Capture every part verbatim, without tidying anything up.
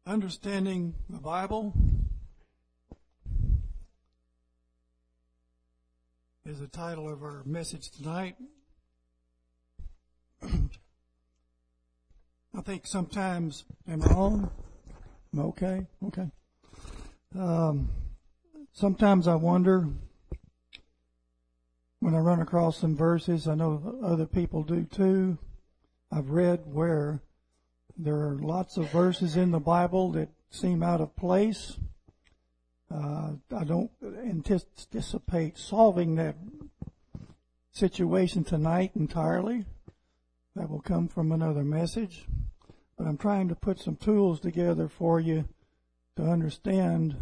Understanding the Bible is the title of our message tonight. I think sometimes, am I on? Am I okay? Okay. Um, sometimes I wonder when I run across some verses, I know other people do too. I've read where there are lots of verses in the Bible that seem out of place. Uh, I don't anticipate solving that situation tonight entirely. That will come from another message. But I'm trying to put some tools together for you to understand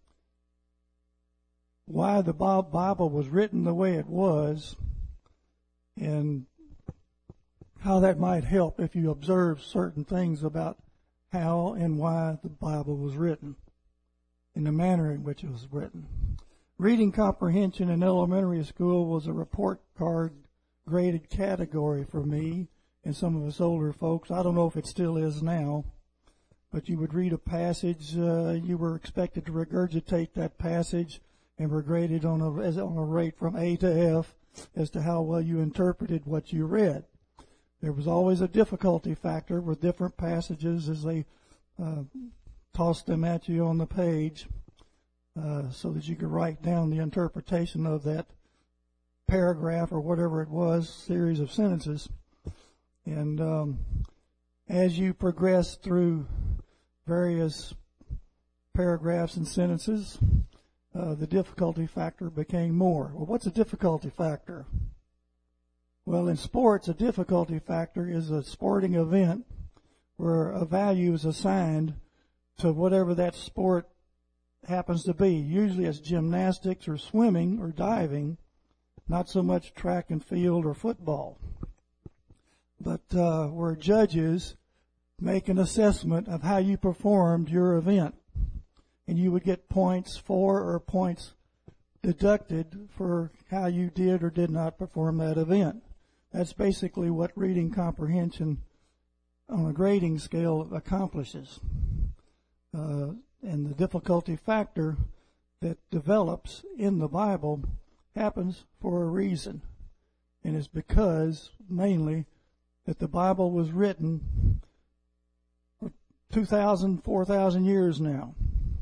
why the Bible was written the way it was and how that might help if you observe certain things about how and why the Bible was written in the manner in which it was written. Reading comprehension in elementary school was a report card graded category for me and some of us older folks. I don't know if it still is now, but you would read a passage, uh, you were expected to regurgitate that passage and were graded on a, as on a rate from A to F as to how well you interpreted what you read. There was always a difficulty factor with different passages as they uh, tossed them at you on the page uh, so that you could write down the interpretation of that paragraph or whatever it was, series of sentences. And um, as you progress through various paragraphs and sentences, uh, the difficulty factor became more. Well, what's a difficulty factor? Well, in sports, a difficulty factor is a sporting event where a value is assigned to whatever that sport happens to be. Usually it's gymnastics or swimming or diving, not so much track and field or football. But uh, where judges make an assessment of how you performed your event. And you would get points for or points deducted for how you did or did not perform that event. That's basically what reading comprehension on a grading scale accomplishes. Uh, and the difficulty factor that develops in the Bible happens for a reason. And it's because, mainly, that the Bible was written for two thousand, four thousand years now.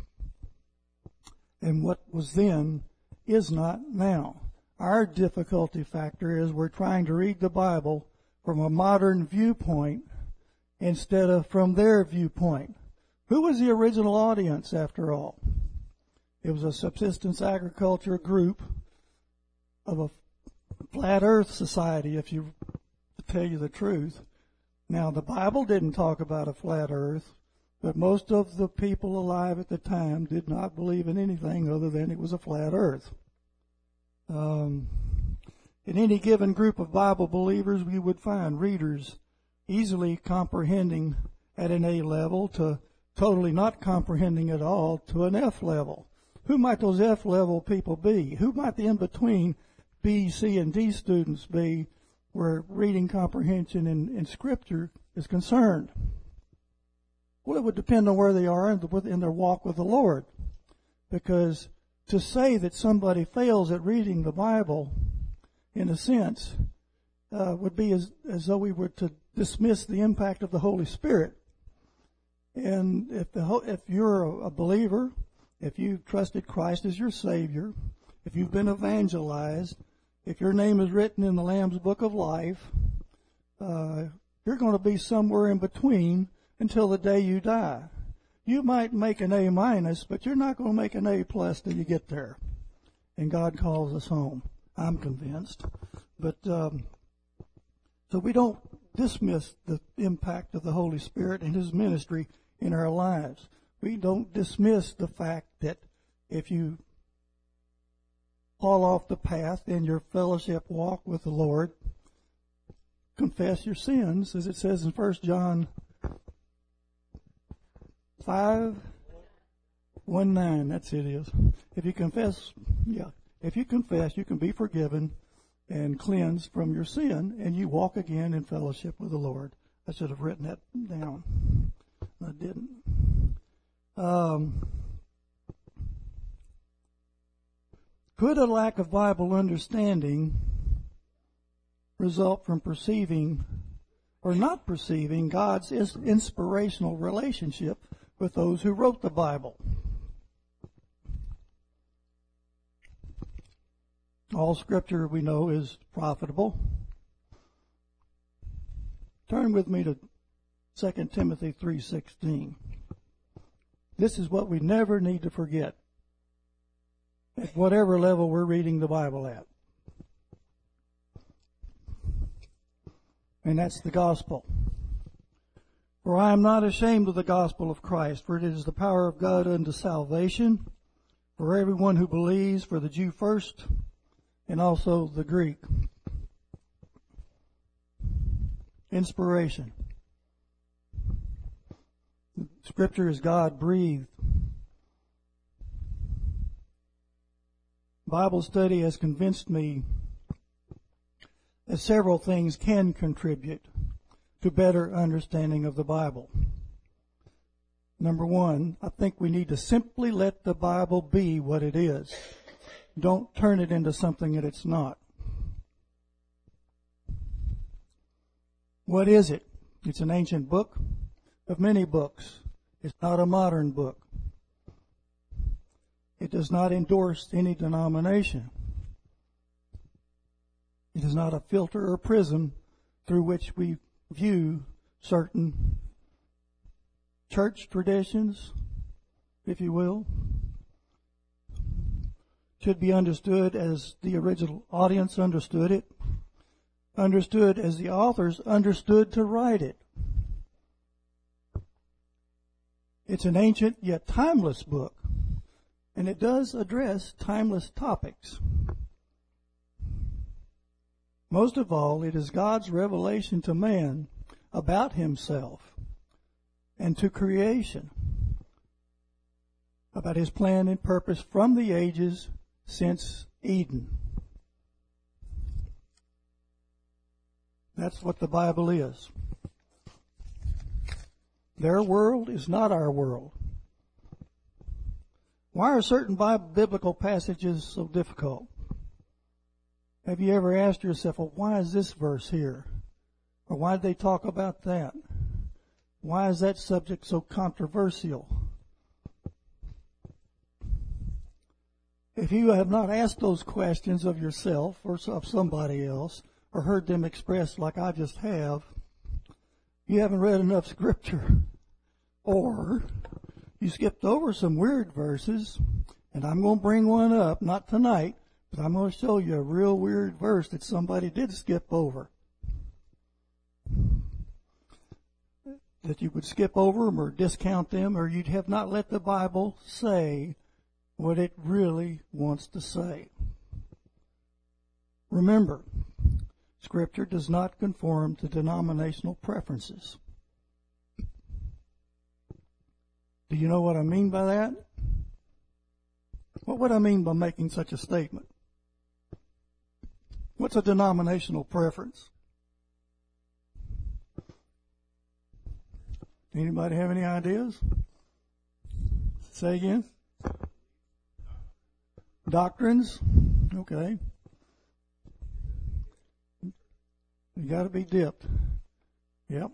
And what was then is not now. Our difficulty factor is we're trying to read the Bible from a modern viewpoint instead of from their viewpoint. Who was the original audience, after all? It was a subsistence agriculture group of a flat earth society, if you to tell you the truth. Now, the Bible didn't talk about a flat earth, but most of the people alive at the time did not believe in anything other than it was a flat earth. Um, in any given group of Bible believers, we would find readers easily comprehending at an A level to totally not comprehending at all to an F level. Who might those F level people be? Who might the in-between B, C, and D students be where reading comprehension in, in Scripture is concerned? Well, it would depend on where they are in, the, in their walk with the Lord. Because to say that somebody fails at reading the Bible, in a sense, uh, would be as, as though we were to dismiss the impact of the Holy Spirit. And if the if you're a believer, if you've trusted Christ as your Savior, if you've been evangelized, if your name is written in the Lamb's Book of Life, uh, you're going to be somewhere in between until the day you die. You might make an A minus, but you're not going to make an A plus till you get there. And God calls us home. I'm convinced. But, um, so we don't dismiss the impact of the Holy Spirit and His ministry in our lives. We don't dismiss the fact that if you fall off the path in your fellowship walk with the Lord, confess your sins, as it says in First John five, one, nine, that's it is. If you confess, yeah, if you confess, you can be forgiven and cleansed from your sin, and you walk again in fellowship with the Lord. I should have written that down. I didn't. Um, could a lack of Bible understanding result from perceiving or not perceiving God's inspirational relationship with those who wrote the Bible? All Scripture, we know, is profitable. Turn with me to Second Timothy three sixteen. This is what we never need to forget at whatever level we're reading the Bible at. And that's the gospel. For I am not ashamed of the gospel of Christ, for it is the power of God unto salvation for everyone who believes, for the Jew first, and also the Greek. Inspiration. Scripture is God-breathed. Bible study has convinced me that several things can contribute to better understanding of the Bible. Number one, I think we need to simply let the Bible be what it is. Don't turn it into something that it's not. What is it? It's an ancient book of many books. It's not a modern book. It does not endorse any denomination. It is not a filter or prism through which we view certain church traditions, if you will. Should be understood as the original audience understood it, understood as the authors understood to write it. It's an ancient yet timeless book, and it does address timeless topics. Most of all, it is God's revelation to man about himself and to creation, about his plan and purpose from the ages since Eden. That's what the Bible is. Their world is not our world. Why are certain Bible, biblical passages so difficult? Have you ever asked yourself, well, why is this verse here? Or why did they talk about that? Why is that subject so controversial? If you have not asked those questions of yourself or of somebody else, or heard them expressed like I just have, you haven't read enough Scripture. Or you skipped over some weird verses, and I'm going to bring one up, not tonight, but I'm going to show you a real weird verse that somebody did skip over. That you would skip over them or discount them, or you'd have not let the Bible say what it really wants to say. Remember, Scripture does not conform to denominational preferences. Do you know what I mean by that? What would I mean by making such a statement? What's a denominational preference? Anybody have any ideas? Say again. Doctrines? Okay. You got to be dipped. Yep.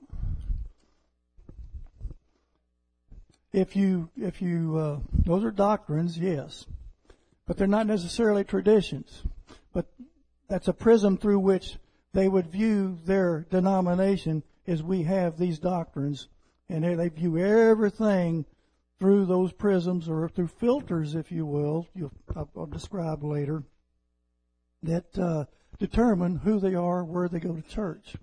If you, if you, uh, those are doctrines, yes, but they're not necessarily traditions. But that's a prism through which they would view their denomination as we have these doctrines, and they, they view everything through those prisms or through filters, if you will. You'll, I'll, I'll describe later that uh, determine who they are, where they go to church.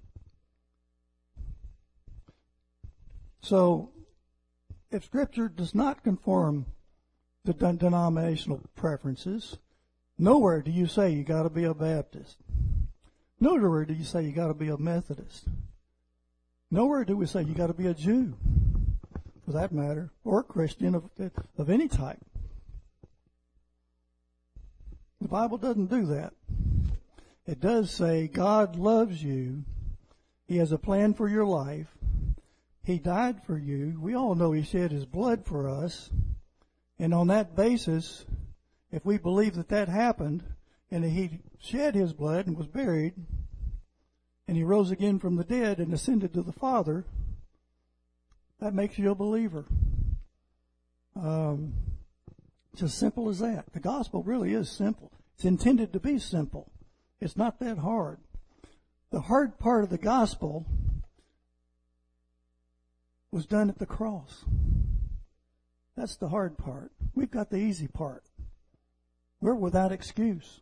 So, if Scripture does not conform to den- denominational preferences, nowhere do you say you got to be a Baptist. Nowhere do you say you got to be a Methodist. Nowhere do we say you got to be a Jew, for that matter, or a Christian of, of any type. The Bible doesn't do that. It does say God loves you. He has a plan for your life. He died for you. We all know He shed His blood for us. And on that basis, if we believe that that happened, and that He shed His blood and was buried, and He rose again from the dead and ascended to the Father, that makes you a believer. Um, it's as simple as that. The gospel really is simple. It's intended to be simple. It's not that hard. The hard part of the gospel was done at the cross. That's the hard part. We've got the easy part. We're without excuse.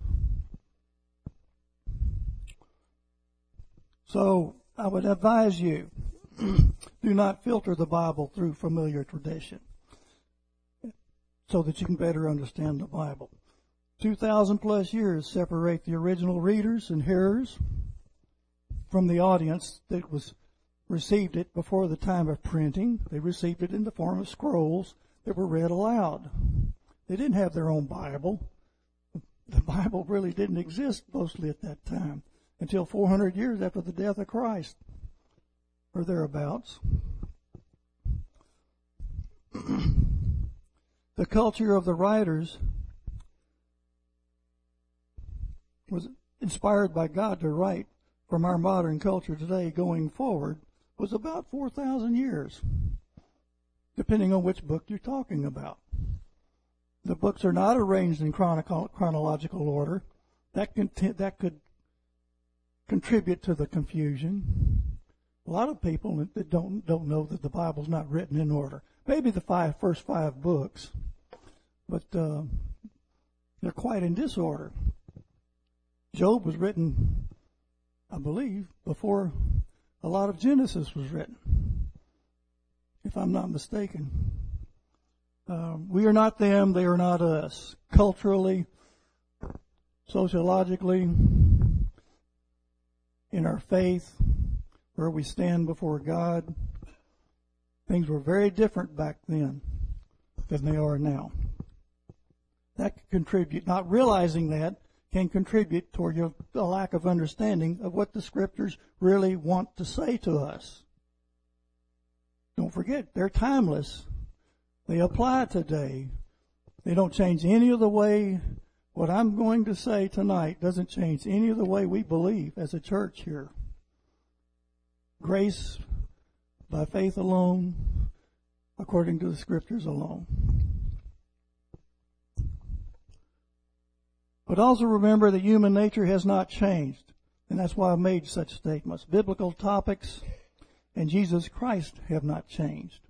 So I would advise you, do not filter the Bible through familiar tradition so that you can better understand the Bible. Two thousand plus years separate the original readers and hearers from the audience that was received it before the time of printing. They received it in the form of scrolls that were read aloud. They didn't have their own Bible. The Bible really didn't exist mostly at that time until four hundred years after the death of Christ, or thereabouts. The culture of the writers was inspired by God to write from our modern culture today going forward was about four thousand years, depending on which book you're talking about. The books are not arranged in chronicle, chronological order. That, cont- that could contribute to the confusion. A lot of people that don't don't know that the Bible's not written in order. Maybe the five first five books, but uh, they're quite in disorder. Job was written, I believe, before a lot of Genesis was written, if I'm not mistaken. Um, we are not them, they are not us. Culturally, sociologically, in our faith, where we stand before God, things were very different back then than they are now. That can contribute, not realizing that, can contribute toward your, a lack of understanding of what the Scriptures really want to say to us. Don't forget, they're timeless. They apply today. They don't change any of the way what I'm going to say tonight doesn't change any of the way we believe as a church here. Grace by faith alone, according to the Scriptures alone. But also remember that human nature has not changed, and that's why I made such statements. Biblical topics and Jesus Christ have not changed.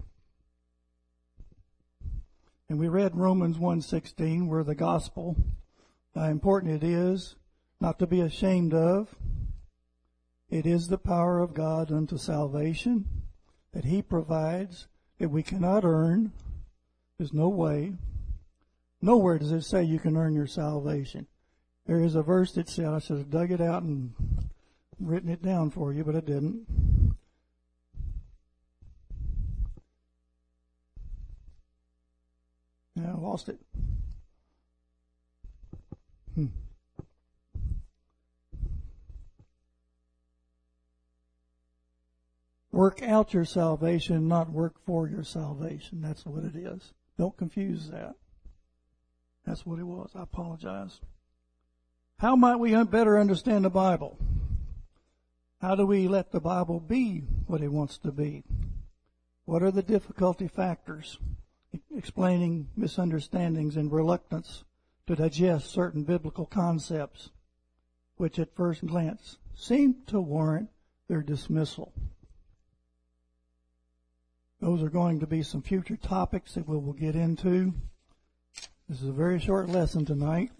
And we read Romans one sixteen, where the gospel, how important it is, not to be ashamed of. It is the power of God unto salvation that He provides, that we cannot earn. There's no way. Nowhere does it say you can earn your salvation. There is a verse that said, I should have dug it out and written it down for you, but I didn't. Yeah, I lost it. Hmm. Work out your salvation, not work for your salvation. That's what it is. Don't confuse that. That's what it was. I apologize. How might we better understand the Bible? How do we let the Bible be what it wants to be? What are the difficulty factors? Explaining misunderstandings and reluctance to digest certain biblical concepts, which at first glance seem to warrant their dismissal. Those are going to be some future topics that we will get into. This is a very short lesson tonight.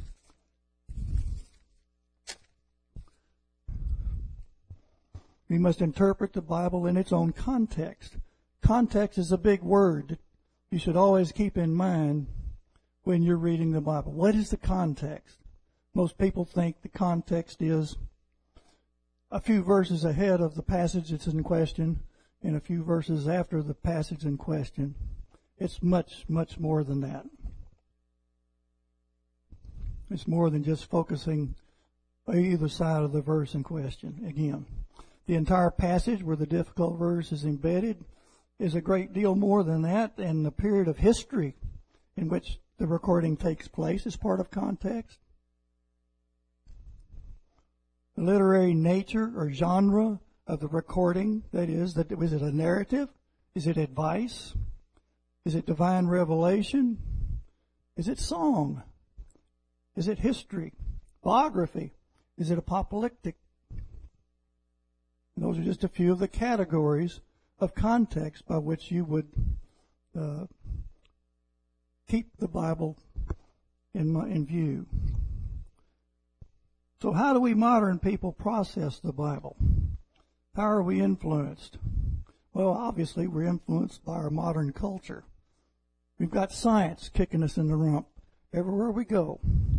We must interpret the Bible in its own context. Context is a big word you should always keep in mind when you're reading the Bible. What is the context? Most people think the context is a few verses ahead of the passage that's in question and a few verses after the passage in question. It's much, much more than that. It's more than just focusing on either side of the verse in question. Again, the entire passage where the difficult verse is embedded is a great deal more than that, and the period of history in which the recording takes place is part of context. The literary nature or genre of the recording, that is, that was it a narrative? Is it advice? Is it divine revelation? Is it song? Is it history? Biography? Is it apocalyptic? And those are just a few of the categories of context by which you would uh, keep the Bible in, my, in view. So how do we modern people process the Bible? How are we influenced? Well, obviously we're influenced by our modern culture. We've got science kicking us in the rump everywhere we go.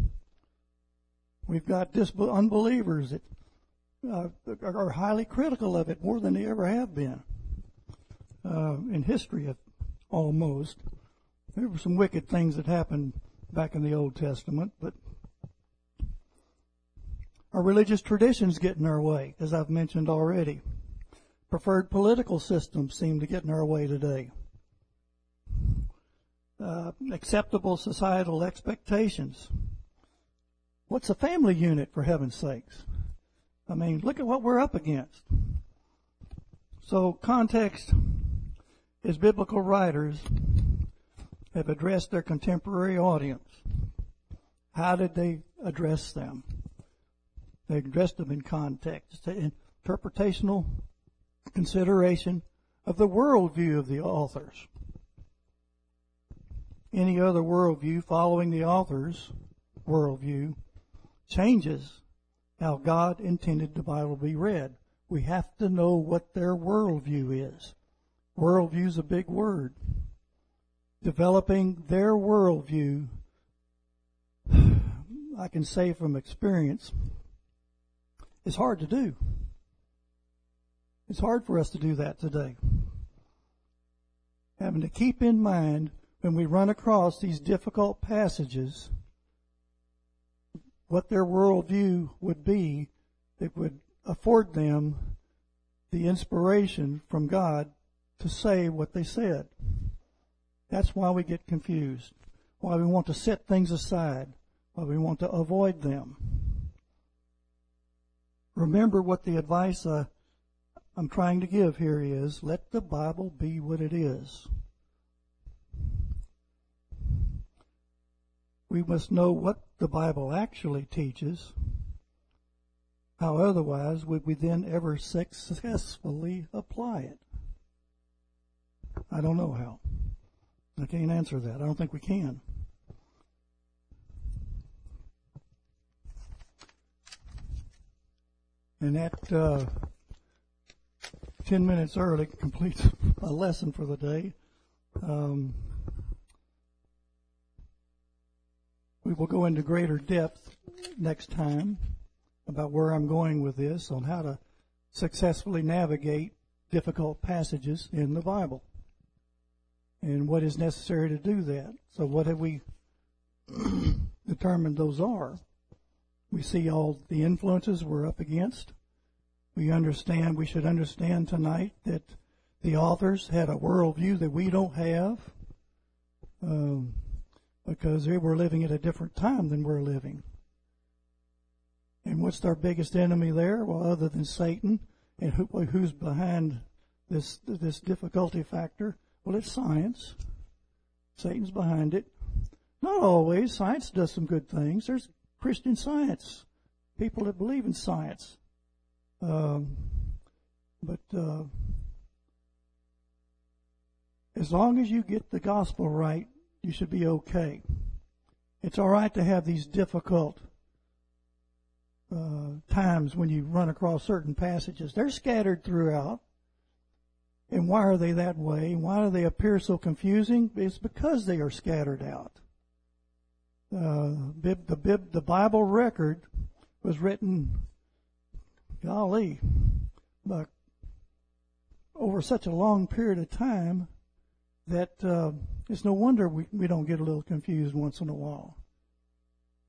We've got disbe- unbelievers that uh, are highly critical of it more than they ever have been uh, in history, almost. There were some wicked things that happened back in the Old Testament, but our religious traditions get in our way, as I've mentioned already. Preferred political systems seem to get in our way today. Uh, acceptable societal expectations. What's a family unit, for heaven's sakes? I mean, look at what we're up against. So context is biblical writers have addressed their contemporary audience. How did they address them? They addressed them in context, interpretational consideration of the worldview of the authors. Any other worldview following the author's worldview changes how God intended the Bible to be read. We have to know what their worldview is. Worldview is a big word. Developing their worldview, I can say from experience, is hard to do. It's hard for us to do that today. Having to keep in mind when we run across these difficult passages what their worldview would be that would afford them the inspiration from God to say what they said. That's why we get confused, why we want to set things aside, why we want to avoid them. Remember what the advice uh, I'm trying to give here is, let the Bible be what it is. We must know what the Bible actually teaches. How otherwise would we then ever successfully apply it? I don't know how. I can't answer that. I don't think we can. And that uh, ten minutes early completes a lesson for the day. Um, we will go into greater depth next time about where I'm going with this, on how to successfully navigate difficult passages in the Bible and what is necessary to do that. So what have we determined those are? We see all the influences we're up against. We understand, we should understand tonight that the authors had a worldview that we don't have, um, because they were living at a different time than we're living. And what's our biggest enemy there? Well, other than Satan, and who, who's behind this this difficulty factor? Well, it's science. Satan's behind it. Not always. Science does some good things. There's Christian Science, people that believe in science. Um, but uh, as long as you get the gospel right, you should be okay. It's all right to have these difficult uh, times when you run across certain passages. They're scattered throughout. And why are they that way? Why do they appear so confusing? It's because they are scattered out. Uh, bib, the, bib, the Bible record was written, golly, but over such a long period of time that uh, it's no wonder we, we don't get a little confused once in a while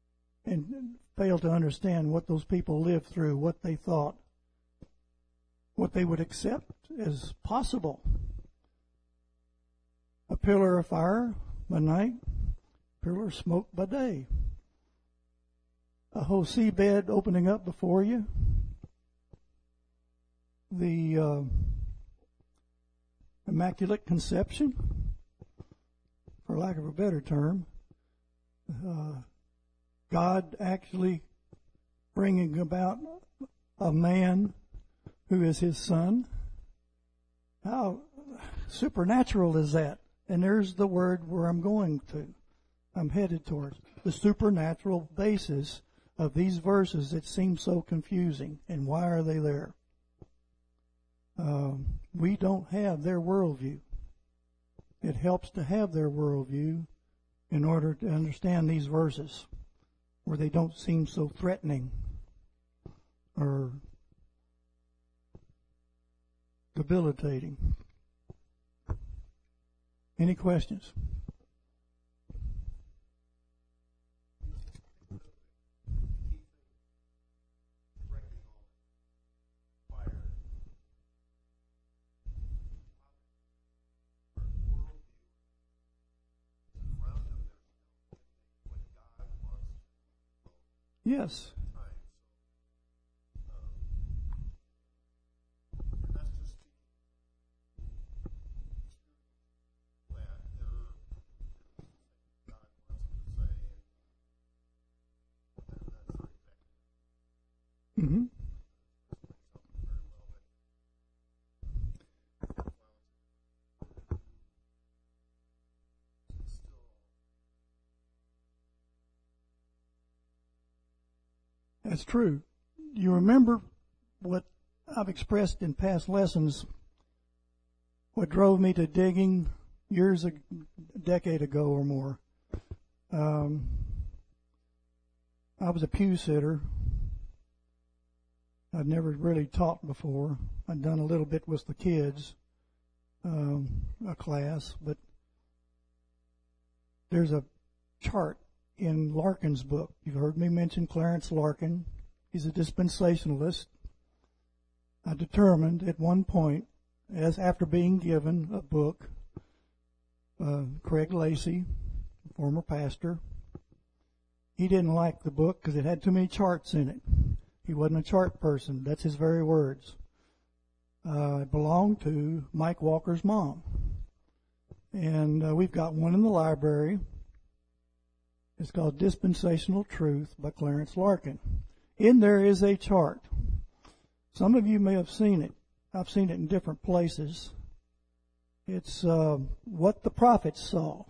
and fail to understand what those people lived through, what they thought. what they would accept as possible. A pillar of fire by night, pillar of smoke by day. A whole seabed opening up before you. The uh, Immaculate Conception, for lack of a better term. Uh, God actually bringing about a man who is his son. How supernatural is that? And there's the word where I'm going to. I'm headed towards the supernatural basis of these verses that seem so confusing. And why are they there? Um, we don't have their worldview. It helps to have their worldview in order to understand these verses, where they don't seem so threatening or debilitating. Any questions? Yes. Mm-hmm. That's true. You remember what I've expressed in past lessons, what drove me to digging years, a decade ago or more. Um, I was a pew sitter. I'd never really taught before. I'd done a little bit with the kids, um, a class, but there's a chart in Larkin's book. You've heard me mention Clarence Larkin. He's a dispensationalist. I determined at one point, as after being given a book, uh, Craig Lacey, former pastor, he didn't like the book because it had too many charts in it. He wasn't a chart person. That's his very words. Uh, it belonged to Mike Walker's mom. And uh, we've got one in the library. It's called Dispensational Truth by Clarence Larkin. In there is a chart. Some of you may have seen it. I've seen it in different places. It's uh, what the prophets saw.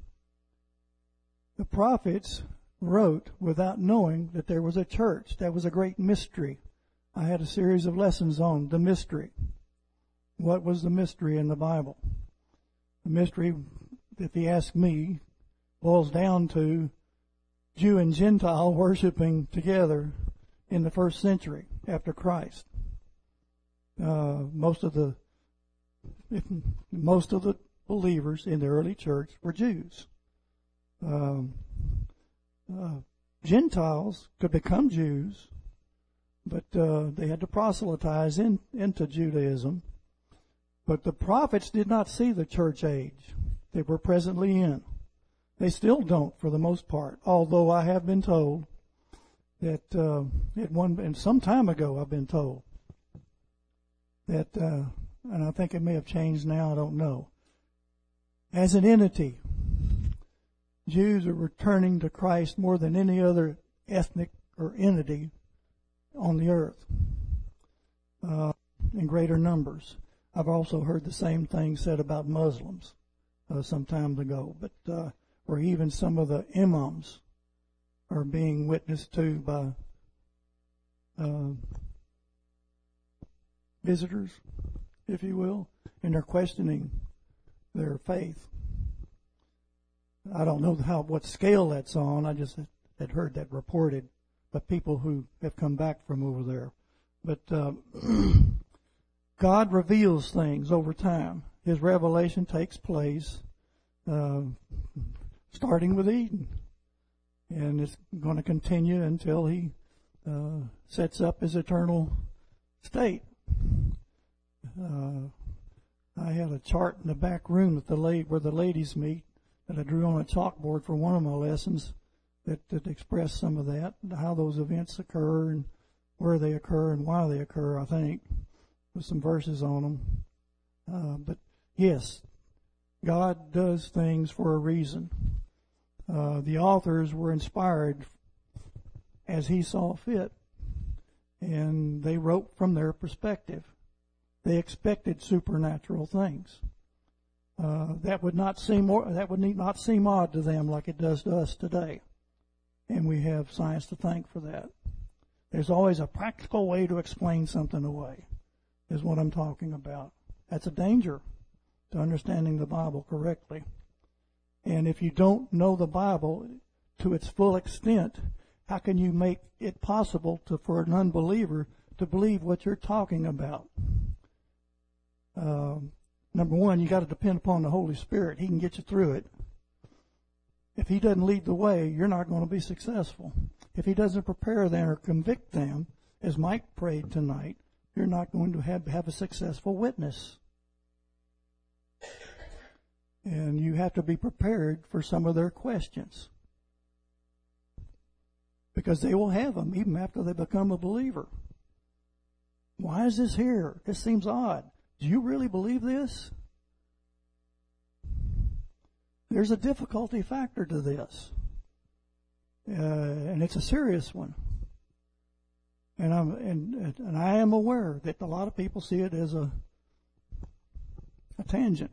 The prophets wrote without knowing that there was a church. That was a great mystery. I had a series of lessons on the mystery. What was the mystery in the Bible? The mystery, if you ask me, boils down to Jew and Gentile worshiping together in the first century after Christ. Uh, most of the if, most of the believers in the early church were Jews. Um, uh, Gentiles could become Jews, but uh, they had to proselytize in, into Judaism. But the prophets did not see the church age they were presently in. They still don't, for the most part, although I have been told that uh, at one, and some time ago I've been told that, uh, and I think it may have changed now, I don't know. As an entity, Jews are returning to Christ more than any other ethnic or entity on the earth uh, in greater numbers. I've also heard the same thing said about Muslims uh, some time ago, but uh, or even some of the imams are being witnessed to by uh, visitors, if you will, and they're questioning their faith. I don't know how what scale that's on. I just had heard that reported by people who have come back from over there. But uh, God reveals things over time. His revelation takes place uh, starting with Eden. And it's going to continue until he uh, sets up his eternal state. Uh, I had a chart in the back room at the la- where the ladies meet that I drew on a chalkboard for one of my lessons that, that expressed some of that, how those events occur and where they occur and why they occur, I think, with some verses on them. Uh, but yes, God does things for a reason. Uh, the authors were inspired as he saw fit, and they wrote from their perspective. They expected supernatural things. Uh, that would not seem more, that would not seem odd to them like it does to us today, and we have science to thank for that. There's always a practical way to explain something away, is what I'm talking about. That's a danger to understanding the Bible correctly. And if you don't know the Bible to its full extent, how can you make it possible to, for an unbeliever to believe what you're talking about? Um, number one, you got to depend upon the Holy Spirit. He can get you through it. If he doesn't lead the way, you're not going to be successful. If he doesn't prepare them or convict them, as Mike prayed tonight, you're not going to have, have a successful witness. And you have to be prepared for some of their questions, because they will have them even after they become a believer. Why is this here? This seems odd. Do you really believe this? There's a difficulty factor to this. Uh, and it's a serious one. And I'm and and I am aware that a lot of people see it as a a tangent.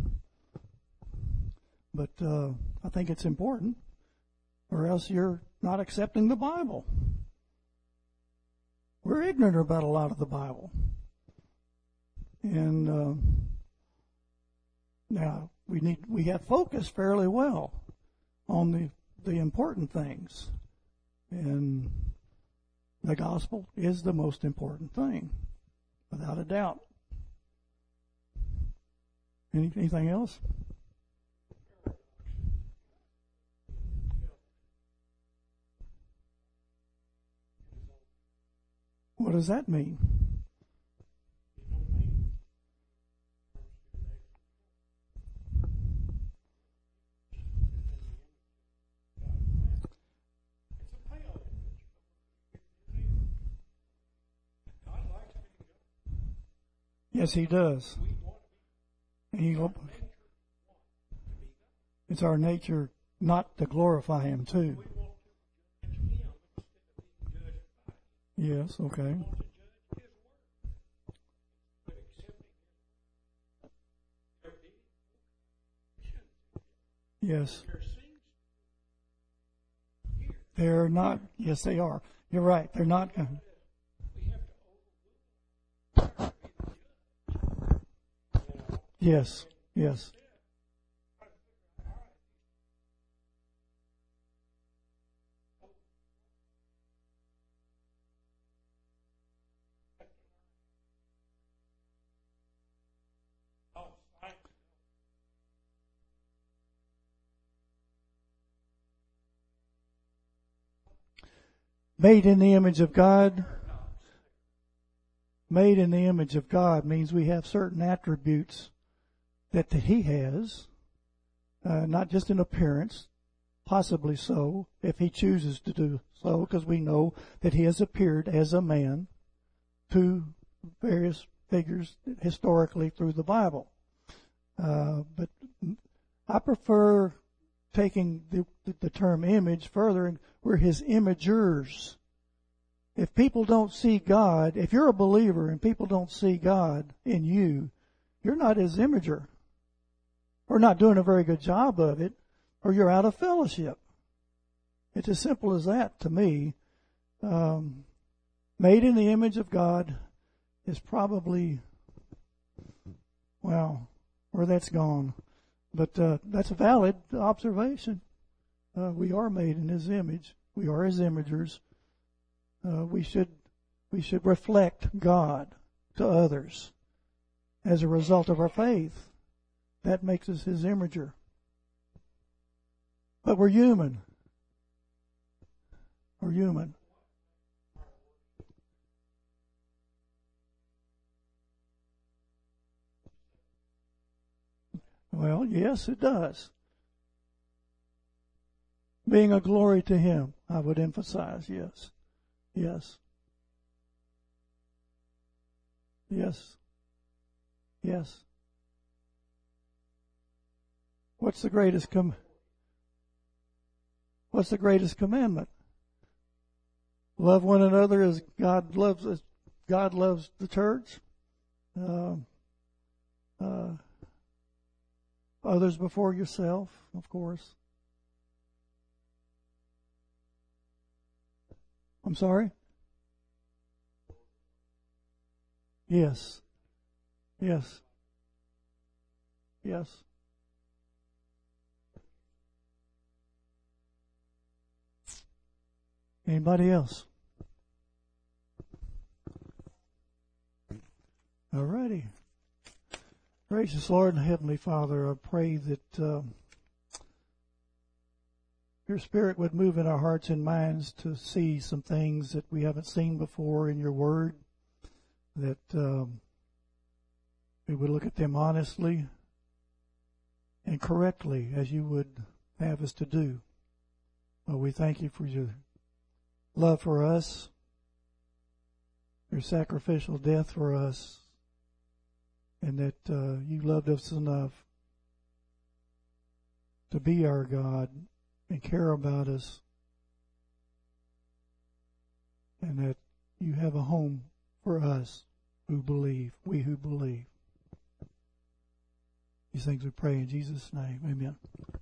But uh, I think it's important, or else you're not accepting the Bible. We're ignorant about a lot of the Bible. And uh, now we need we have focused fairly well on the the important things, and the gospel is the most important thing, without a doubt. Any, anything else? What does that mean? Yes, he does. And he, it's our nature not to glorify him too. Yes, okay. Yes. They're not, yes, they are. You're right. They're not going Yes, yes. Made in the image of God. Made in the image of God means we have certain attributes that, that he has, uh, not just in appearance, possibly so, if he chooses to do so, because we know that he has appeared as a man to various figures historically through the Bible. Uh, but I prefer taking the, the term image further, and we're his imagers. If people don't see God, if you're a believer and people don't see God in you, you're not his imager, or not doing a very good job of it, or you're out of fellowship. It's as simple as that to me. Um, made in the image of God is probably, well, where that's gone. But uh, that's a valid observation. Uh, we are made in his image. We are his imagers. Uh, we should we should reflect God to others as a result of our faith. That makes us his imager. But we're human. We're human. Well, yes, it does. Being a glory to Him, I would emphasize, yes. Yes. Yes. Yes. What's the greatest com- What's the greatest commandment? Love one another as God loves as God loves the church. Uh, uh, others before yourself, of course. I'm sorry? Yes. Yes. Yes. Anybody else? All righty. Gracious Lord and Heavenly Father, I pray that um, your Spirit would move in our hearts and minds to see some things that we haven't seen before in your Word, that um, we would look at them honestly and correctly as you would have us to do. Well, we thank you for your love for us, your sacrificial death for us, and that uh, you loved us enough to be our God and care about us, and that you have a home for us who believe, we who believe. These things we pray in Jesus' name. Amen.